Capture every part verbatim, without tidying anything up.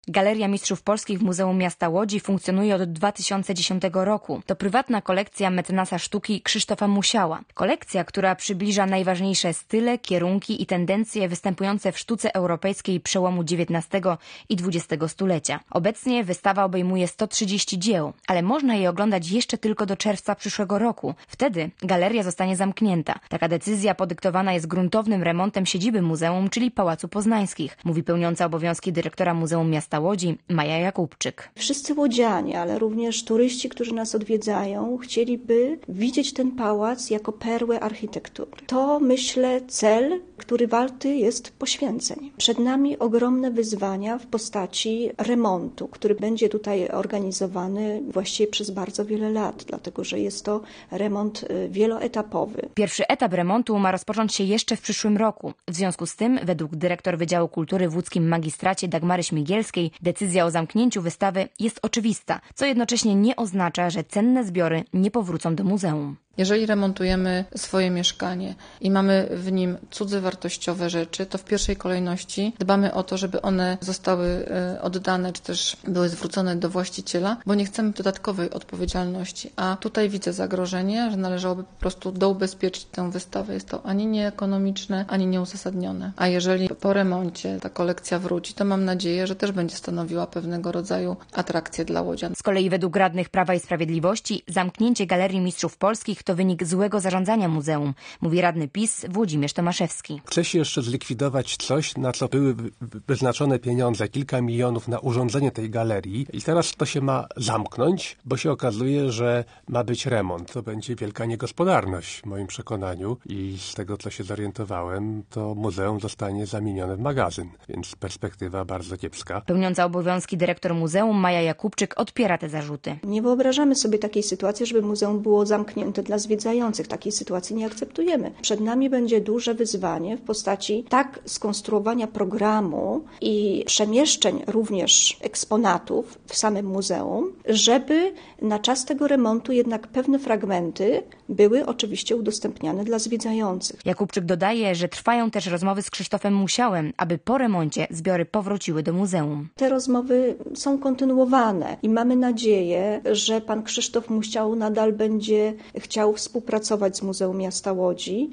Galeria Mistrzów Polskich w Muzeum Miasta Łodzi funkcjonuje od dwa tysiące dziesiątego roku. To prywatna kolekcja mecenasa sztuki Krzysztofa Musiała. Kolekcja, która przybliża najważniejsze style, kierunki i tendencje występujące w sztuce europejskiej przełomu dziewiętnastego i dwudziestego stulecia. Obecnie wystawa obejmuje sto trzydzieści dzieł, ale można je oglądać jeszcze tylko do czerwca przyszłego roku. Wtedy galeria zostanie zamknięta. Taka decyzja podyktowana jest gruntownym remontem siedziby muzeum, czyli Pałacu Poznańskich, mówi pełniąca obowiązki dyrektora Muzeum Miasta Łodzi Maja Jakubczyk. Wszyscy łodzianie, ale również turyści, którzy nas odwiedzają, chcieliby widzieć ten pałac jako perłę architektury. To, myślę, cel, który warty jest poświęceń. Przed nami ogromne wyzwania w postaci remontu, który będzie tutaj organizowany właściwie przez bardzo wiele lat, dlatego że jest to remont wieloetapowy. Pierwszy etap remontu ma rozpocząć się jeszcze w przyszłym roku. W związku z tym, według dyrektor Wydziału Kultury w łódzkim magistracie Dagmary Śmigielskiej, decyzja o zamknięciu wystawy jest oczywista, co jednocześnie nie oznacza, że cenne zbiory nie powrócą do muzeum. Jeżeli remontujemy swoje mieszkanie i mamy w nim cudze wartościowe rzeczy, to w pierwszej kolejności dbamy o to, żeby one zostały oddane, czy też były zwrócone do właściciela, bo nie chcemy dodatkowej odpowiedzialności. A tutaj widzę zagrożenie, że należałoby po prostu doubezpieczyć tę wystawę. Jest to ani nieekonomiczne, ani nieuzasadnione. A jeżeli po remoncie ta kolekcja wróci, to mam nadzieję, że też będzie stanowiła pewnego rodzaju atrakcję dla łodzian. Z kolei według radnych Prawa i Sprawiedliwości zamknięcie Galerii Mistrzów Polskich to wynik złego zarządzania muzeum, mówi radny PiS Włodzimierz Tomaszewski. Chce się jeszcze zlikwidować coś, na co były wyznaczone pieniądze, kilka milionów na urządzenie tej galerii i teraz to się ma zamknąć, bo się okazuje, że ma być remont. To będzie wielka niegospodarność w moim przekonaniu i z tego, co się zorientowałem, to muzeum zostanie zamienione w magazyn, więc perspektywa bardzo kiepska. Pełniąca obowiązki dyrektor muzeum Maja Jakubczyk odpiera te zarzuty. Nie wyobrażamy sobie takiej sytuacji, żeby muzeum było zamknięte dla zwiedzających. Takiej sytuacji nie akceptujemy. Przed nami będzie duże wyzwanie w postaci tak skonstruowania programu i przemieszczeń również eksponatów w samym muzeum, żeby na czas tego remontu jednak pewne fragmenty były oczywiście udostępniane dla zwiedzających. Jakubczyk dodaje, że trwają też rozmowy z Krzysztofem Musiałem, aby po remoncie zbiory powróciły do muzeum. Te rozmowy są kontynuowane i mamy nadzieję, że pan Krzysztof Musiał nadal będzie chciał współpracować z Muzeum Miasta Łodzi,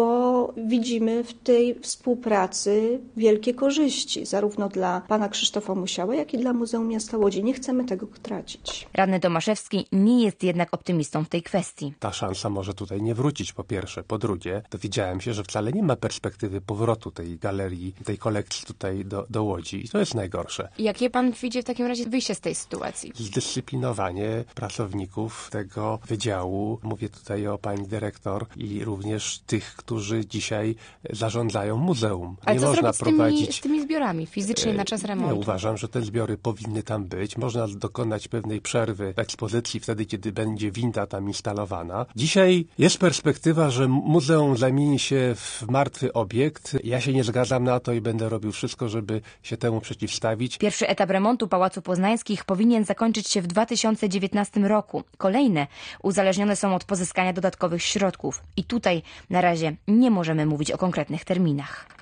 bo widzimy w tej współpracy wielkie korzyści, zarówno dla pana Krzysztofa Musiała, jak i dla Muzeum Miasta Łodzi. Nie chcemy tego tracić. Radny Tomaszewski nie jest jednak optymistą w tej kwestii. Ta szansa może tutaj nie wrócić, po pierwsze. Po drugie, dowiedziałem się, że wcale nie ma perspektywy powrotu tej galerii, tej kolekcji tutaj do, do Łodzi. I to jest najgorsze. Jakie pan widzi w takim razie wyjście z tej sytuacji? Zdyscyplinowanie pracowników tego wydziału. Mówię tutaj o pani dyrektor i również tych, którzy dzisiaj zarządzają muzeum. Ale nie co można zrobić z tymi, prowadzić z tymi zbiorami fizycznie na czas remontu? Ja uważam, że te zbiory powinny tam być. Można dokonać pewnej przerwy w ekspozycji wtedy, kiedy będzie winda tam instalowana. Dzisiaj jest perspektywa, że muzeum zamieni się w martwy obiekt. Ja się nie zgadzam na to i będę robił wszystko, żeby się temu przeciwstawić. Pierwszy etap remontu Pałacu Poznańskich powinien zakończyć się w dwa tysiące dziewiętnastym roku. Kolejne uzależnione są od pozyskania dodatkowych środków. I tutaj na razie nie możemy mówić o konkretnych terminach.